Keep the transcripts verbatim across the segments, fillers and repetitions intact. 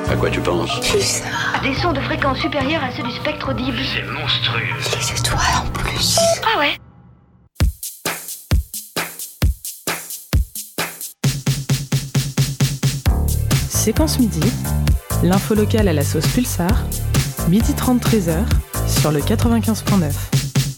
À quoi tu penses? Pulsar. À des sons de fréquence supérieure à ceux du spectre audible. C'est monstrueux. Les étoiles en plus. Ah ouais? Séquence midi, l'info locale à la sauce Pulsar, midi trente treize heures, sur le quatre-vingt-quinze virgule neuf.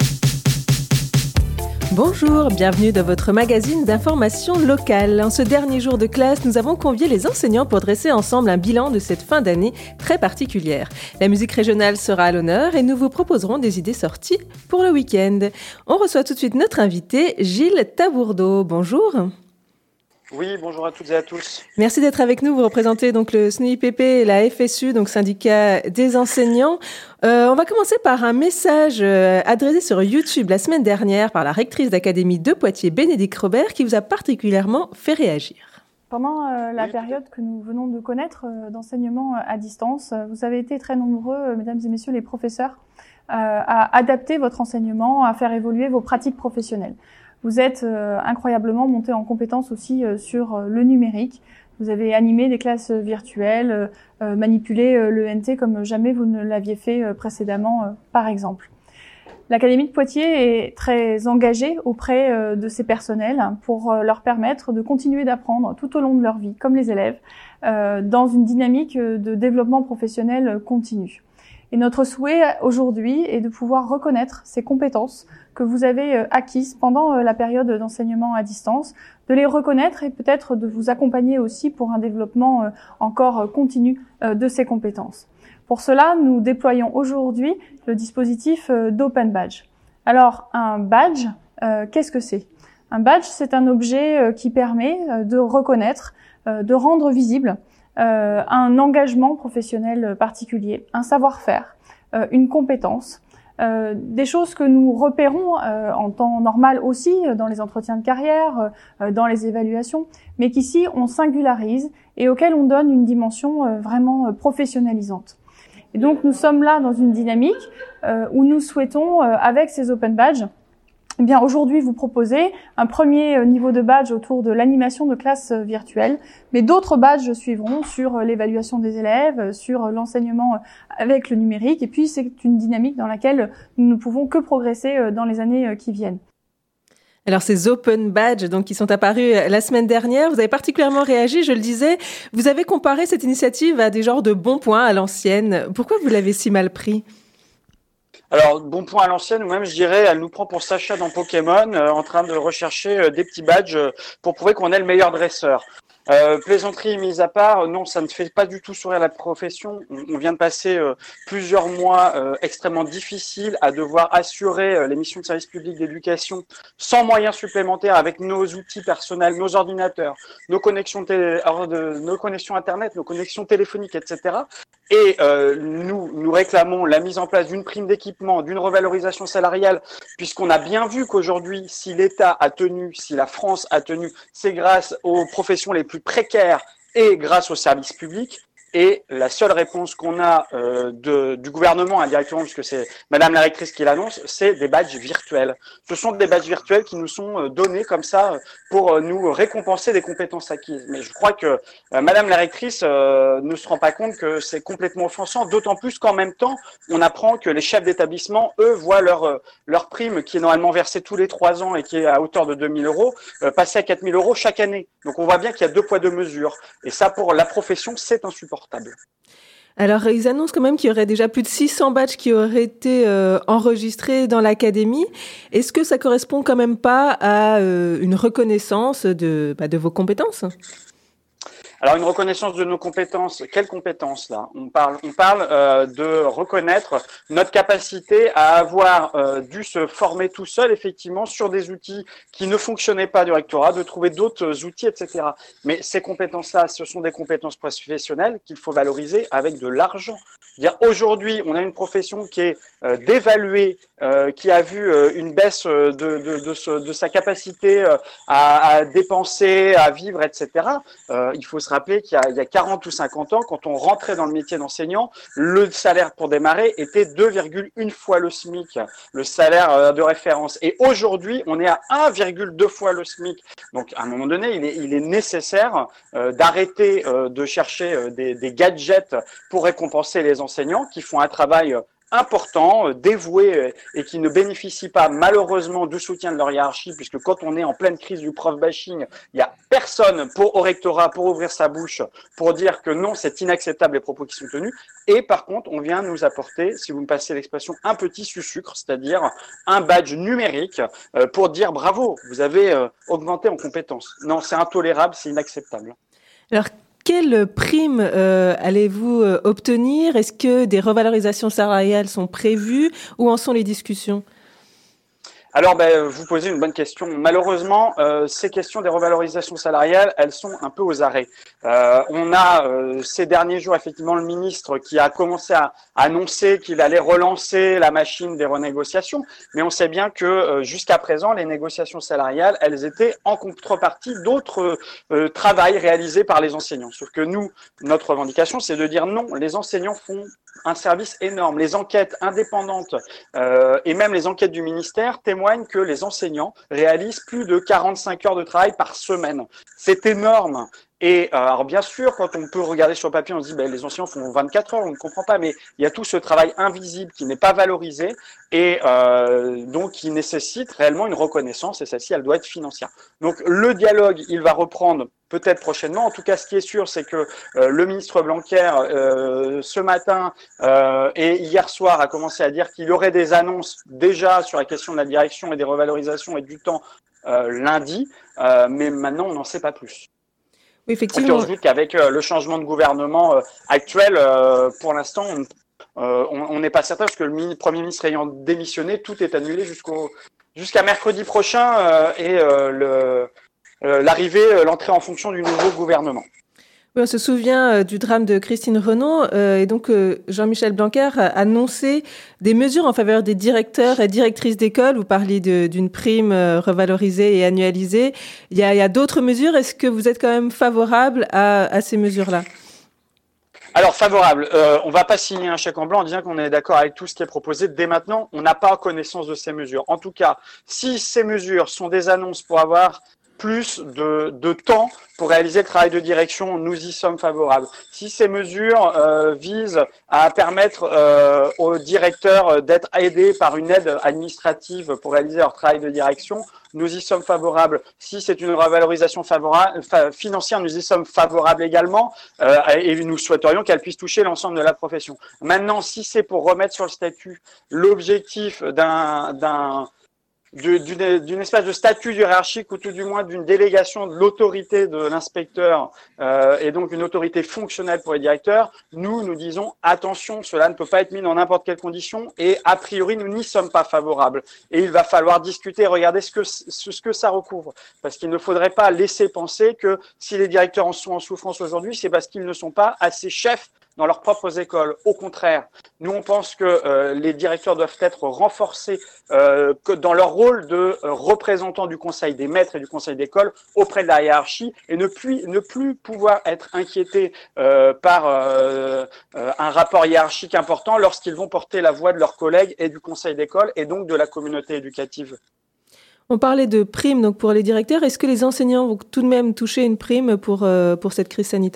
Bonjour, bienvenue dans votre magazine d'information locale. En ce dernier jour de classe, nous avons convié les enseignants pour dresser ensemble un bilan de cette fin d'année très particulière. La musique régionale sera à l'honneur et nous vous proposerons des idées sorties pour le week-end. On reçoit tout de suite notre invité, Gilles Tabourdeau. Bonjour. Oui, bonjour à toutes et à tous. Merci d'être avec nous. Vous représentez donc le S N U I P P et la F S U, donc syndicat des enseignants. Euh, on va commencer par un message euh, adressé sur YouTube la semaine dernière par la rectrice d'académie de Poitiers, Bénédicte Robert, qui vous a particulièrement fait réagir. Pendant euh, la Oui. période que nous venons de connaître euh, d'enseignement à distance, euh, vous avez été très nombreux, euh, mesdames et messieurs les professeurs, euh, à adapter votre enseignement, à faire évoluer vos pratiques professionnelles. Vous êtes euh, incroyablement monté en compétences aussi euh, sur euh, le numérique. Vous avez animé des classes virtuelles, euh, manipulé euh, l'E N T comme jamais vous ne l'aviez fait euh, précédemment, euh, par exemple. L'Académie de Poitiers est très engagée auprès euh, de ses personnels pour euh, leur permettre de continuer d'apprendre tout au long de leur vie, comme les élèves, euh, dans une dynamique de développement professionnel continu. Et notre souhait aujourd'hui est de pouvoir reconnaître ces compétences que vous avez acquises pendant la période d'enseignement à distance, de les reconnaître et peut-être de vous accompagner aussi pour un développement encore continu de ces compétences. Pour cela, nous déployons aujourd'hui le dispositif d'Open Badge. Alors, un badge, euh, qu'est-ce que c'est? Un badge, c'est un objet qui permet de reconnaître, de rendre visible Euh, un engagement professionnel particulier, un savoir-faire, euh, une compétence, euh, des choses que nous repérons euh, en temps normal aussi dans les entretiens de carrière, euh, dans les évaluations, mais qu'ici on singularise et auxquelles on donne une dimension euh, vraiment euh, professionnalisante. Et donc nous sommes là dans une dynamique euh, où nous souhaitons, euh, avec ces Open Badges, eh bien, aujourd'hui, vous proposez un premier niveau de badge autour de l'animation de classes virtuelles, mais d'autres badges suivront sur l'évaluation des élèves, sur l'enseignement avec le numérique, et puis c'est une dynamique dans laquelle nous ne pouvons que progresser dans les années qui viennent. Alors ces Open Badges donc, qui sont apparus la semaine dernière, vous avez particulièrement réagi, je le disais. Vous avez comparé cette initiative à des genres de bons points à l'ancienne. Pourquoi vous l'avez si mal pris ? Alors, bon point à l'ancienne, ou même je dirais, elle nous prend pour Sacha dans Pokémon, euh, en train de rechercher euh, des petits badges euh, pour prouver qu'on est le meilleur dresseur. Euh, plaisanterie mise à part, non, ça ne fait pas du tout sourire la profession. On, on vient de passer euh, plusieurs mois euh, extrêmement difficiles à devoir assurer euh, les missions de service public d'éducation sans moyens supplémentaires, avec nos outils personnels, nos ordinateurs, nos connexions, télé, de, nos connexions Internet, nos connexions téléphoniques, et cetera. Et euh, nous, nous réclamons la mise en place d'une prime d'équipement, d'une revalorisation salariale, puisqu'on a bien vu qu'aujourd'hui, si l'État a tenu, si la France a tenu, c'est grâce aux professions les plus précaires et grâce aux services publics. Et la seule réponse qu'on a euh, de, du gouvernement indirectement, puisque c'est Madame la rectrice qui l'annonce, c'est des badges virtuels. Ce sont des badges virtuels qui nous sont donnés comme ça pour nous récompenser des compétences acquises. Mais je crois que euh, Madame la rectrice euh, ne se rend pas compte que c'est complètement offensant, d'autant plus qu'en même temps, on apprend que les chefs d'établissement, eux, voient leur, leur prime qui est normalement versée tous les trois ans et qui est à hauteur de deux mille euros, euh, passer à quatre mille euros chaque année. Donc on voit bien qu'il y a deux poids, deux mesures. Et ça, pour la profession, c'est insupportable. Alors, ils annoncent quand même qu'il y aurait déjà plus de six cents badges qui auraient été euh, enregistrés dans l'académie. Est-ce que ça correspond quand même pas à euh, une reconnaissance de, bah, de vos compétences ? Alors, une reconnaissance de nos compétences, quelles compétences là ? On parle, on parle euh, de reconnaître notre capacité à avoir euh, dû se former tout seul, effectivement, sur des outils qui ne fonctionnaient pas du rectorat, de trouver d'autres outils, et cetera. Mais ces compétences-là, ce sont des compétences professionnelles qu'il faut valoriser avec de l'argent. Dire aujourd'hui, on a une profession qui est euh, dévaluée, euh, qui a vu euh, une baisse de, de, de, de sa capacité euh, à, à dépenser, à vivre, et cetera. Euh, il faut se rappeler qu'il y a, il y a quarante ou cinquante ans, quand on rentrait dans le métier d'enseignant, le salaire pour démarrer était deux virgule un fois le SMIC, le salaire de référence. Et aujourd'hui, on est à un virgule deux fois le SMIC. Donc, à un moment donné, il est, il est nécessaire euh, d'arrêter euh, de chercher euh, des, des gadgets pour récompenser les enseignants qui font un travail important, dévoué et qui ne bénéficient pas malheureusement du soutien de leur hiérarchie, puisque quand on est en pleine crise du prof bashing, il n'y a personne pour, au rectorat pour ouvrir sa bouche pour dire que non, c'est inacceptable les propos qui sont tenus. Et par contre, on vient nous apporter, si vous me passez l'expression, un petit sucre, c'est-à-dire un badge numérique pour dire bravo, vous avez augmenté en compétences. Non, c'est intolérable, c'est inacceptable. Alors, quelle prime euh, allez-vous euh, obtenir ? Est-ce que des revalorisations salariales sont prévues ? Où en sont les discussions ? Alors, ben, vous posez une bonne question. Malheureusement, euh, ces questions des revalorisations salariales, elles sont un peu aux arrêts. Euh, on a euh, ces derniers jours, effectivement, le ministre qui a commencé à annoncer qu'il allait relancer la machine des renégociations, mais on sait bien que euh, jusqu'à présent, les négociations salariales, elles étaient en contrepartie d'autres euh, travails réalisés par les enseignants. Sauf que nous, notre revendication, c'est de dire non, les enseignants font un service énorme. Les enquêtes indépendantes euh, et même les enquêtes du ministère témoignent que les enseignants réalisent plus de quarante-cinq heures de travail par semaine. C'est énorme. Et euh, alors bien sûr, quand on peut regarder sur le papier, on se dit ben, les enseignants font vingt-quatre heures, on ne comprend pas, mais il y a tout ce travail invisible qui n'est pas valorisé et euh, donc qui nécessite réellement une reconnaissance, et celle-ci, elle doit être financière. Donc le dialogue, il va reprendre peut-être prochainement. En tout cas, ce qui est sûr, c'est que euh, le ministre Blanquer, euh, ce matin euh, et hier soir, a commencé à dire qu'il y aurait des annonces déjà sur la question de la direction et des revalorisations et du temps euh, lundi, euh, mais maintenant, on n'en sait pas plus. Oui, effectivement. On se doute qu'avec euh, le changement de gouvernement euh, actuel, euh, pour l'instant, on n'est pas certain, parce que le mini, Premier ministre ayant démissionné, tout est annulé jusqu'au jusqu'à mercredi prochain euh, et euh, le euh, l'arrivée, euh, l'entrée en fonction du nouveau gouvernement. Oui, on se souvient euh, du drame de Christine Renon euh, et donc euh, Jean-Michel Blanquer a annoncé des mesures en faveur des directeurs et directrices d'école. Vous parliez de, d'une prime euh, revalorisée et annualisée. Il y a, il y a d'autres mesures. Est-ce que vous êtes quand même favorable à, à ces mesures-là ? Alors, favorable. Euh, on ne va pas signer un chèque en blanc en disant qu'on est d'accord avec tout ce qui est proposé. Dès maintenant, on n'a pas connaissance de ces mesures. En tout cas, si ces mesures sont des annonces pour avoir plus de, de temps pour réaliser le travail de direction, nous y sommes favorables. Si ces mesures euh, visent à permettre euh, aux directeurs d'être aidés par une aide administrative pour réaliser leur travail de direction, nous y sommes favorables. Si c'est une revalorisation favorable, financière, nous y sommes favorables également euh, et nous souhaiterions qu'elle puisse toucher l'ensemble de la profession. Maintenant, si c'est pour remettre sur le statut l'objectif d'un, d'un D'une, d'une espèce de statut hiérarchique ou tout du moins d'une délégation de l'autorité de l'inspecteur euh, et donc une autorité fonctionnelle pour les directeurs, nous, nous disons attention, cela ne peut pas être mis dans n'importe quelle condition et a priori, nous n'y sommes pas favorables. Et il va falloir discuter et regarder ce que, ce que ça recouvre. Parce qu'il ne faudrait pas laisser penser que si les directeurs en sont en souffrance aujourd'hui, c'est parce qu'ils ne sont pas assez chefs dans leurs propres écoles. Au contraire, nous on pense que euh, les directeurs doivent être renforcés euh, que dans leur rôle de euh, représentants du conseil des maîtres et du conseil d'école auprès de la hiérarchie et ne plus, ne plus pouvoir être inquiétés euh, par euh, euh, un rapport hiérarchique important lorsqu'ils vont porter la voix de leurs collègues et du conseil d'école et donc de la communauté éducative. On parlait de primes donc pour les directeurs. Est-ce que les enseignants vont tout de même toucher une prime pour, euh, pour cette crise sanitaire ?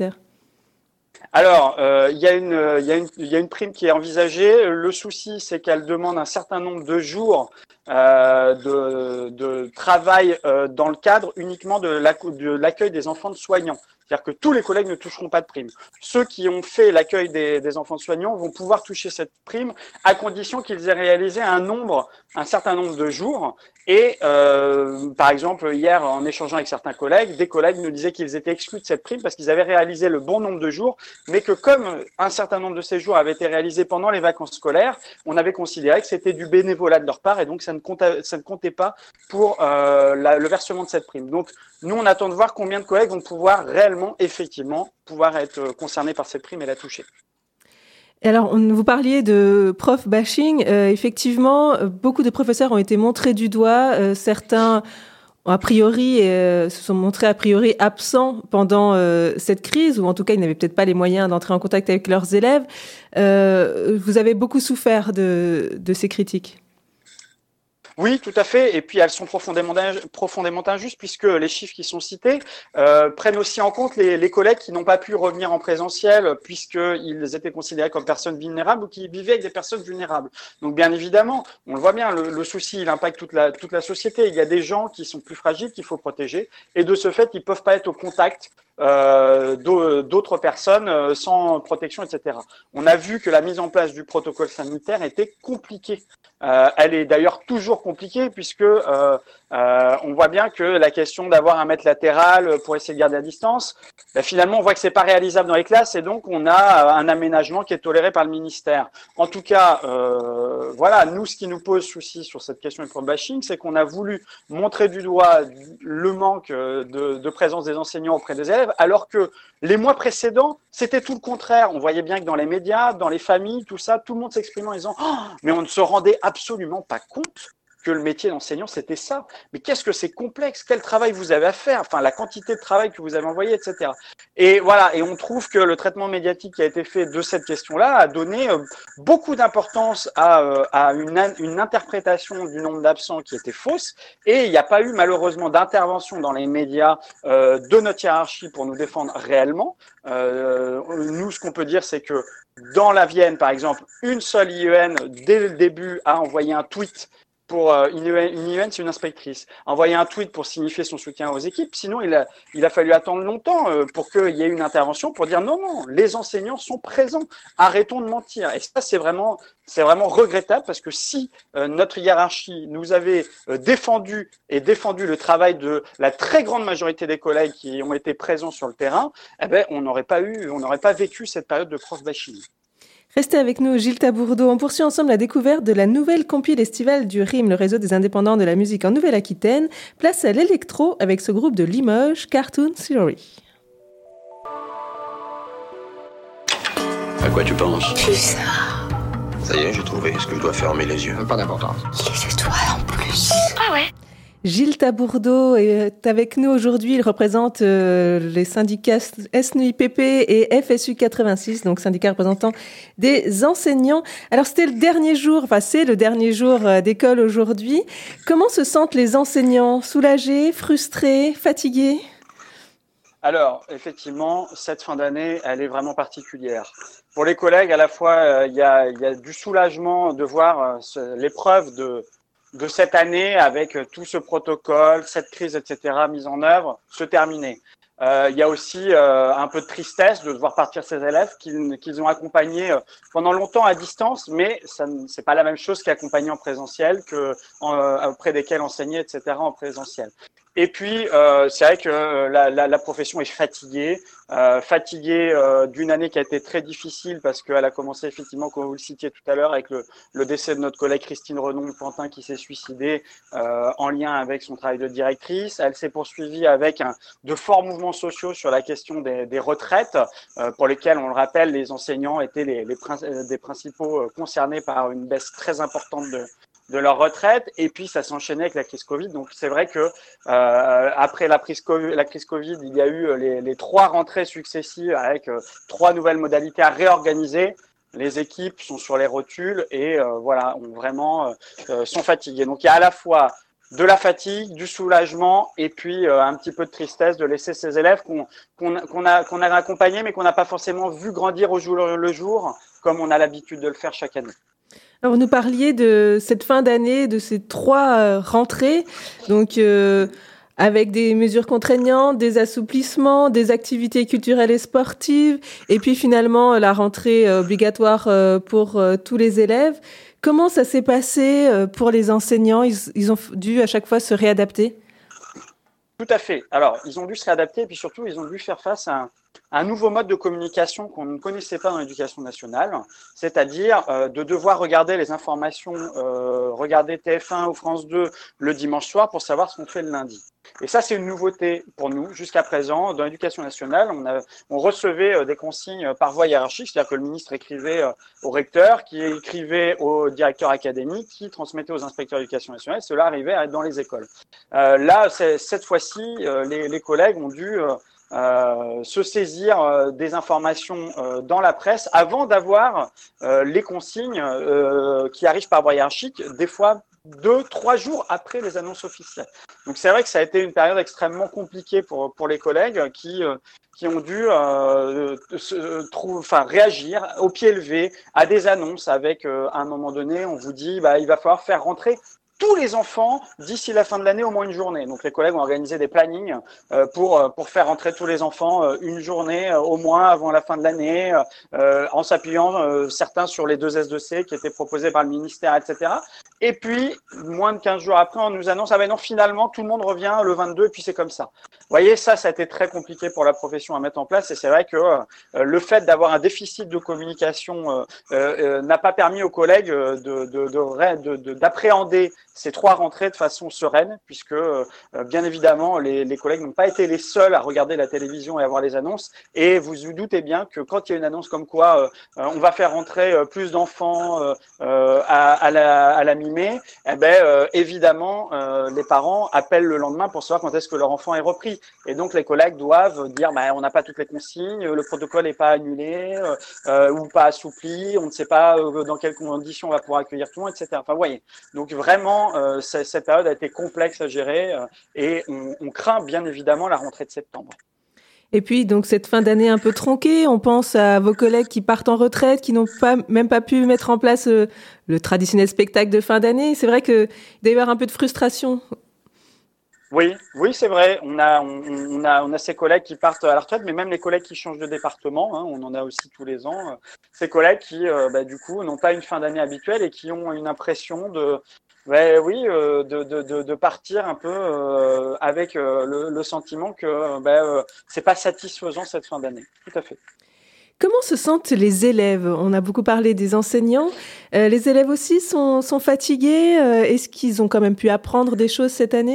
Alors, euh, il y a une, il y a une, il y a une prime qui est envisagée. Le souci, c'est qu'elle demande un certain nombre de jours euh, de, de travail euh, dans le cadre uniquement de, la, de l'accueil des enfants de soignants. C'est-à-dire que tous les collègues ne toucheront pas de prime. Ceux qui ont fait l'accueil des, des enfants de soignants vont pouvoir toucher cette prime à condition qu'ils aient réalisé un nombre, un certain nombre de jours. Et euh, par exemple, hier, en échangeant avec certains collègues, des collègues nous disaient qu'ils étaient exclus de cette prime parce qu'ils avaient réalisé le bon nombre de jours, mais que comme un certain nombre de ces jours avaient été réalisés pendant les vacances scolaires, on avait considéré que c'était du bénévolat de leur part et donc ça ne comptait, ça ne comptait pas pour euh, la, le versement de cette prime. Donc nous, on attend de voir combien de collègues vont pouvoir réellement, effectivement, pouvoir être concernés par cette prime et la toucher. Et alors, on, vous parliez de prof bashing. Euh, effectivement, beaucoup de professeurs ont été montrés du doigt. Euh, certains a priori, euh, se sont montrés a priori absents pendant euh, cette crise, ou en tout cas, ils n'avaient peut-être pas les moyens d'entrer en contact avec leurs élèves. Euh, vous avez beaucoup souffert de, de ces critiques. Oui, tout à fait. Et puis elles sont profondément, profondément injustes puisque les chiffres qui sont cités euh, prennent aussi en compte les, les collègues qui n'ont pas pu revenir en présentiel puisqu'ils étaient considérés comme personnes vulnérables ou qui vivaient avec des personnes vulnérables. Donc bien évidemment, on le voit bien, le, le souci, il impacte toute la, toute la société. Il y a des gens qui sont plus fragiles qu'il faut protéger et de ce fait, ils peuvent pas être au contact Euh, d'autres personnes euh, sans protection, et cetera. On a vu que la mise en place du protocole sanitaire était compliquée. Euh, elle est d'ailleurs toujours compliquée puisque euh, euh, on voit bien que la question d'avoir un mètre latéral pour essayer de garder la distance, ben finalement on voit que c'est pas réalisable dans les classes et donc on a un aménagement qui est toléré par le ministère. En tout cas, euh, voilà, nous ce qui nous pose souci sur cette question du pro-bashing, c'est qu'on a voulu montrer du doigt le manque de, de présence des enseignants auprès des élèves, alors que les mois précédents, c'était tout le contraire. On voyait bien que dans les médias, dans les familles, tout ça, tout le monde s'exprimait en disant oh, mais on ne se rendait absolument pas compte que le métier d'enseignant, c'était ça. Mais qu'est-ce que c'est complexe? Quel travail vous avez à faire? Enfin, la quantité de travail que vous avez envoyé, et cetera. Et voilà, et on trouve que le traitement médiatique qui a été fait de cette question-là a donné beaucoup d'importance à, à une, une interprétation du nombre d'absents qui était fausse. Et il n'y a pas eu malheureusement d'intervention dans les médias euh, de notre hiérarchie pour nous défendre réellement. Euh, nous, ce qu'on peut dire, c'est que dans la Vienne, par exemple, une seule I E N, dès le début, a envoyé un tweet pour euh, une I E N, c'est une inspectrice, envoyer un tweet pour signifier son soutien aux équipes. Sinon, il a, il a fallu attendre longtemps euh, pour qu'il y ait une intervention pour dire non, non, les enseignants sont présents. Arrêtons de mentir. Et ça, c'est vraiment, c'est vraiment regrettable parce que si euh, notre hiérarchie nous avait euh, défendu et défendu le travail de la très grande majorité des collègues qui ont été présents sur le terrain, eh ben, on n'aurait pas eu, on n'aurait pas vécu cette période de prof-bashing. Restez avec nous, Gilles Tabourdeau. On poursuit ensemble la découverte de la nouvelle compile estivale du R I M, le réseau des indépendants de la musique en Nouvelle-Aquitaine. Place à l'électro avec ce groupe de Limoges, Cartoon Theory. À quoi tu penses? Plus ça. Ça y est, j'ai trouvé. Est-ce que je dois fermer les yeux? Pas d'importance. Les étoiles en plus. Ah ouais. Gilles Tabourdeau est avec nous aujourd'hui. Il représente euh, les syndicats S N U I P P et F S U quatre-vingt-six, donc syndicats représentants des enseignants. Alors, c'était le dernier jour, enfin, c'est le dernier jour euh, d'école aujourd'hui. Comment se sentent les enseignants? Soulagés, frustrés, fatigués? Alors, effectivement, cette fin d'année, elle est vraiment particulière. Pour les collègues, à la fois, il euh, y, a, y a du soulagement de voir euh, ce, l'épreuve de de cette année avec tout ce protocole, cette crise, et cetera mise en œuvre, se terminer. Euh, il y a aussi euh, un peu de tristesse de voir partir ces élèves qu'ils, qu'ils ont accompagnés pendant longtemps à distance, mais ça c'est pas la même chose qu'accompagner en présentiel, que en, auprès desquels enseigner, et cetera en présentiel. Et puis, euh, c'est vrai que la, la, la profession est fatiguée, euh, fatiguée euh, d'une année qui a été très difficile parce qu'elle a commencé effectivement, comme vous le citiez tout à l'heure, avec le, le décès de notre collègue Christine Renon-Pantin qui s'est suicidée euh, en lien avec son travail de directrice. Elle s'est poursuivie avec un, de forts mouvements sociaux sur la question des, des retraites, euh, pour lesquels, on le rappelle, les enseignants étaient les, les prin- des principaux concernés par une baisse très importante de de leur retraite, et puis ça s'enchaînait avec la crise Covid. Donc c'est vrai que euh, après la crise Covid, la crise Covid, il y a eu les, les trois rentrées successives avec euh, trois nouvelles modalités à réorganiser. Les équipes sont sur les rotules et euh, voilà, ont vraiment euh, sont fatiguées. Donc il y a à la fois de la fatigue, du soulagement et puis euh, un petit peu de tristesse de laisser ces élèves qu'on qu'on, qu'on a qu'on a accompagnés mais qu'on n'a pas forcément vu grandir au jour le jour comme on a l'habitude de le faire chaque année. Alors, vous nous parliez de cette fin d'année, de ces trois euh, rentrées, donc euh, avec des mesures contraignantes, des assouplissements, des activités culturelles et sportives, et puis finalement la rentrée euh, obligatoire euh, pour euh, tous les élèves. Comment ça s'est passé euh, pour les enseignants? Ils, ils ont dû à chaque fois se réadapter? Tout à fait. Alors, ils ont dû se réadapter et puis surtout, ils ont dû faire face à un un nouveau mode de communication qu'on ne connaissait pas dans l'éducation nationale, c'est-à-dire euh, de devoir regarder les informations, euh, regarder T F un ou France deux le dimanche soir pour savoir ce qu'on fait le lundi. Et ça, c'est une nouveauté pour nous. Jusqu'à présent, dans l'éducation nationale, on, a, on recevait euh, des consignes par voie hiérarchique, c'est-à-dire que le ministre écrivait euh, au recteur, qui écrivait au directeur académique, qui transmettait aux inspecteurs d'éducation nationale. Cela arrivait dans les écoles. Euh, là, cette fois-ci, euh, les, les collègues ont dû euh, euh, se saisir euh, des informations euh, dans la presse avant d'avoir euh, les consignes euh, qui arrivent par voie hiérarchique, des fois deux, trois jours après les annonces officielles. Donc c'est vrai que ça a été une période extrêmement compliquée pour pour les collègues qui euh, qui ont dû euh, se trouver, enfin réagir au pied levé à des annonces avec euh, à un moment donné on vous dit bah il va falloir faire rentrer tous les enfants d'ici la fin de l'année au moins une journée. Donc les collègues ont organisé des plannings euh, pour pour faire rentrer tous les enfants euh, une journée euh, au moins avant la fin de l'année, euh, en s'appuyant euh, certains sur les deux S deux C qui étaient proposés par le ministère, et cetera. Et puis moins de quinze jours après, on nous annonce ah ben non finalement tout le monde revient le vingt-deux et puis c'est comme ça. Vous voyez ça, ça a été très compliqué pour la profession à mettre en place et c'est vrai que euh, le fait d'avoir un déficit de communication euh, euh, n'a pas permis aux collègues de de de, de, de d'appréhender ces trois rentrées de façon sereine, puisque euh, bien évidemment les, les collègues n'ont pas été les seuls à regarder la télévision et à voir les annonces. Et vous vous doutez bien que quand il y a une annonce comme quoi euh, on va faire rentrer euh, plus d'enfants euh, euh, à, à la, à la mi-mai, eh ben euh, évidemment euh, les parents appellent le lendemain pour savoir quand est-ce que leur enfant est repris. Et donc les collègues doivent dire bah, on n'a pas toutes les consignes, le protocole n'est pas annulé euh, euh, ou pas assoupli, on ne sait pas euh, dans quelles conditions on va pouvoir accueillir tout le monde, et cetera. Enfin, vous voyez. Donc vraiment. Euh, cette période a été complexe à gérer euh, et on, on craint bien évidemment la rentrée de septembre. Et puis, donc, cette fin d'année un peu tronquée, on pense à vos collègues qui partent en retraite, qui n'ont pas, même pas pu mettre en place euh, le traditionnel spectacle de fin d'année. C'est vrai qu'il doit y avoir un peu de frustration. Oui, oui, c'est vrai. On a, on, on a, on a ces collègues qui partent à la retraite, mais même les collègues qui changent de département, hein, on en a aussi tous les ans. Euh, ces collègues qui, euh, bah, du coup, n'ont pas une fin d'année habituelle et qui ont une impression de Ouais, oui, euh, de, de, de, de partir un peu euh, avec euh, le, le sentiment que euh, ben, euh, c'est pas satisfaisant cette fin d'année. Tout à fait. Comment se sentent les élèves ? On a beaucoup parlé des enseignants. Euh, les élèves aussi sont, sont fatigués. Euh, est-ce qu'ils ont quand même pu apprendre des choses cette année ?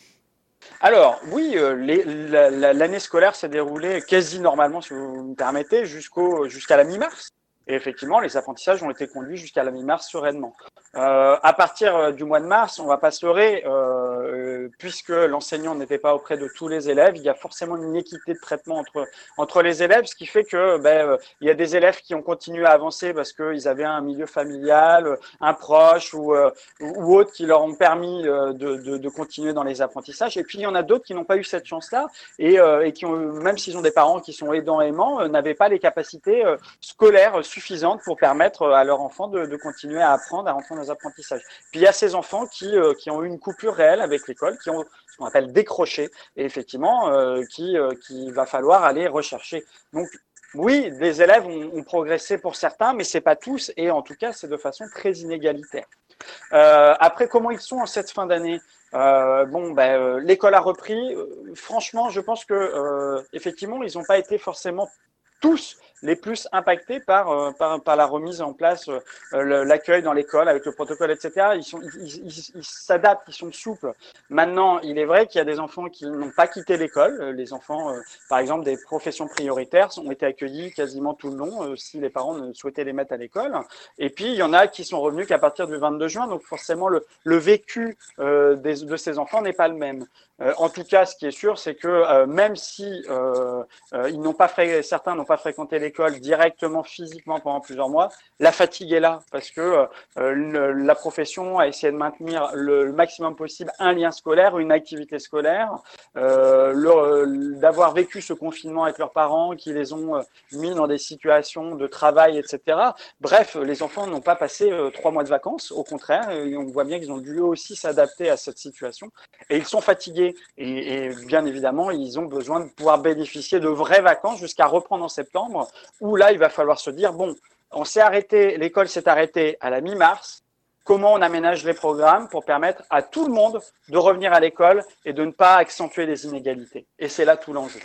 Alors, oui, euh, les, la, la, l'année scolaire s'est déroulée quasi normalement, si vous me permettez, jusqu'au, jusqu'à la mi-mars. Et effectivement, les apprentissages ont été conduits jusqu'à la mi-mars sereinement. Euh, à partir du mois de mars, on va pas se leurrer, euh, puisque l'enseignant n'était pas auprès de tous les élèves, il y a forcément une inéquité de traitement entre entre les élèves, ce qui fait que ben il y a des élèves qui ont continué à avancer parce qu'ils avaient un milieu familial, un proche ou ou autre qui leur ont permis de, de de continuer dans les apprentissages. Et puis il y en a d'autres qui n'ont pas eu cette chance-là et et qui ont, même s'ils ont des parents qui sont aidants aimants, n'avaient pas les capacités scolaires suffisantes pour permettre à leur enfant de, de continuer à apprendre, à rentrer dans les apprentissages. Puis il y a ces enfants qui, euh, qui ont eu une coupure réelle avec l'école, qui ont ce qu'on appelle décroché, et effectivement, euh, qui, euh, qui va falloir aller rechercher. Donc, oui, les élèves ont, ont progressé pour certains, mais c'est pas tous, et en tout cas, c'est de façon très inégalitaire. Euh, après, comment ils sont en cette fin d'année ? Euh, bon, ben, euh, l'école a repris. Euh, franchement, je pense que euh, effectivement, ils n'ont pas été forcément tous les plus impactés par, euh, par, par la remise en place, euh, l'accueil dans l'école avec le protocole, et cetera. Ils sont, ils, ils, ils s'adaptent, ils sont souples. Maintenant, il est vrai qu'il y a des enfants qui n'ont pas quitté l'école. Les enfants, euh, par exemple, des professions prioritaires ont été accueillis quasiment tout le long, euh, si les parents ne souhaitaient les mettre à l'école. Et puis, il y en a qui sont revenus qu'à partir du vingt-deux juin. Donc, forcément, le, le vécu euh, des, de ces enfants n'est pas le même. Euh, en tout cas, ce qui est sûr, c'est que euh, même si euh, euh, ils n'ont pas fré- certains n'ont pas fréquenté l'école directement, physiquement pendant plusieurs mois, la fatigue est là parce que euh, le, la profession a essayé de maintenir le, le maximum possible un lien scolaire, une activité scolaire, euh, le, d'avoir vécu ce confinement avec leurs parents qui les ont euh, mis dans des situations de travail, et cetera. Bref, les enfants n'ont pas passé euh, trois mois de vacances, au contraire, et on voit bien qu'ils ont dû eux aussi s'adapter à cette situation et ils sont fatigués. Et, et bien évidemment, ils ont besoin de pouvoir bénéficier de vraies vacances jusqu'à reprendre en septembre, où là, il va falloir se dire, bon, on s'est arrêté, l'école s'est arrêtée à la mi-mars, comment on aménage les programmes pour permettre à tout le monde de revenir à l'école et de ne pas accentuer les inégalités. Et c'est là tout l'enjeu.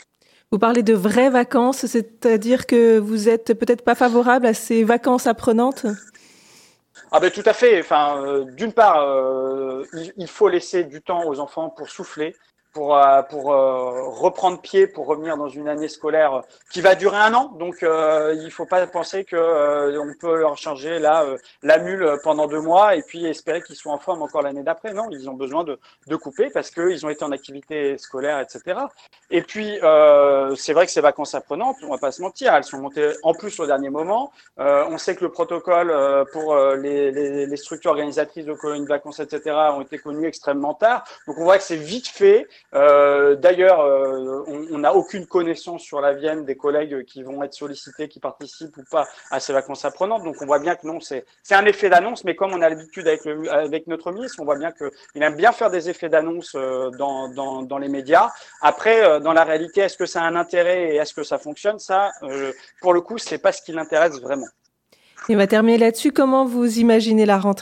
Vous parlez de vraies vacances, c'est-à-dire que vous êtes peut-être pas favorable à ces vacances apprenantes ? Ah ben tout à fait. Enfin, euh, d'une part, euh, il, il faut laisser du temps aux enfants pour souffler, pour euh, pour euh, reprendre pied, pour revenir dans une année scolaire qui va durer un an. Donc, euh, il faut pas penser que euh, on peut leur charger là euh, la mule pendant deux mois et puis espérer qu'ils soient en forme encore l'année d'après. Non, ils ont besoin de de couper parce que ils ont été en activité scolaire, et cetera. Et puis, euh, c'est vrai que ces vacances apprenantes, on va pas se mentir, elles sont montées en plus au dernier moment. Euh, on sait que le protocole euh, pour euh, les, les les structures organisatrices de colonies de vacances, et cetera, ont été connues extrêmement tard. Donc, on voit que c'est vite fait. Euh, d'ailleurs, euh, on n'a aucune connaissance sur la Vienne des collègues qui vont être sollicités, qui participent ou pas à ces vacances apprenantes. Donc, on voit bien que non, c'est c'est un effet d'annonce. Mais comme on a l'habitude avec le avec notre ministre, on voit bien que il aime bien faire des effets d'annonce euh, dans dans dans les médias. Après, euh, dans la réalité, est-ce que ça a un intérêt et est-ce que ça fonctionne ? Ça, euh, pour le coup, c'est pas ce qui l'intéresse vraiment. Et on va terminer là-dessus. Comment vous imaginez la rentrée ?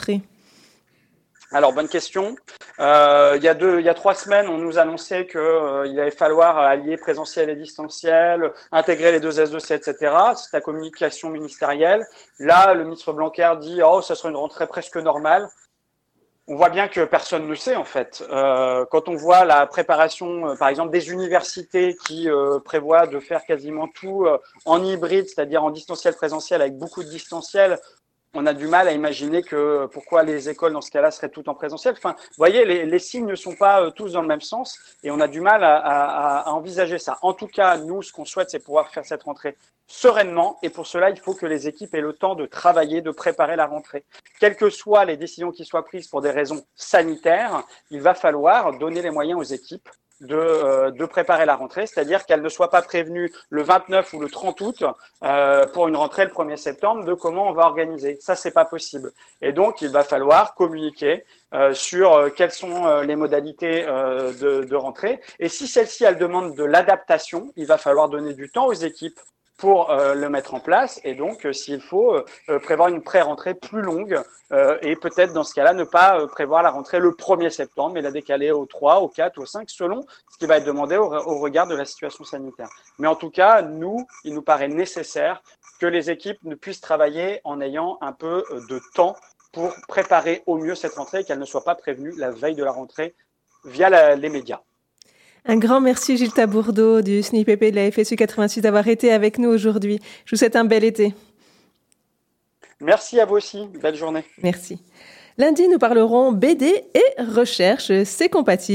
Alors, bonne question. Euh, il y a deux, il y a trois semaines, on nous annonçait que euh, il allait falloir allier présentiel et distanciel, intégrer les deux S deux C, et cetera. C'est la communication ministérielle. Là, le ministre Blanquer dit « Oh, ça sera une rentrée presque normale ». On voit bien que personne ne sait en fait. Euh, quand on voit la préparation, euh, par exemple, des universités qui euh, prévoient de faire quasiment tout euh, en hybride, c'est-à-dire en distanciel présentiel avec beaucoup de distanciel, on a du mal à imaginer que pourquoi les écoles dans ce cas-là seraient toutes en présentiel. Enfin, vous voyez, les, les signes ne sont pas euh, tous dans le même sens et on a du mal à, à, à envisager ça. En tout cas, nous, ce qu'on souhaite, c'est pouvoir faire cette rentrée sereinement et pour cela, il faut que les équipes aient le temps de travailler, de préparer la rentrée. Quelles que soient les décisions qui soient prises pour des raisons sanitaires, il va falloir donner les moyens aux équipes de, euh, de préparer la rentrée, c'est-à-dire qu'elle ne soit pas prévenue le vingt-neuf ou le trente août euh, pour une rentrée le premier septembre de comment on va organiser. Ça, c'est pas possible. Et donc, il va falloir communiquer euh, sur euh, quelles sont euh, les modalités euh, de, de rentrée. Et si celle-ci, elle demande de l'adaptation, il va falloir donner du temps aux équipes pour euh, le mettre en place et donc euh, s'il faut euh, prévoir une pré-rentrée plus longue euh, et peut-être dans ce cas-là ne pas euh, prévoir la rentrée le premier septembre mais la décaler au trois, au quatre, au cinq selon ce qui va être demandé au, au regard de la situation sanitaire. Mais en tout cas, nous, il nous paraît nécessaire que les équipes ne puissent travailler en ayant un peu de temps pour préparer au mieux cette rentrée et qu'elle ne soit pas prévenue la veille de la rentrée via la, les médias. Un grand merci Gilles Tabourdeau du S N I P P de la F S U quatre-vingt-six d'avoir été avec nous aujourd'hui. Je vous souhaite un bel été. Merci à vous aussi. Belle journée. Merci. Lundi, nous parlerons B D et recherche. C'est compatible.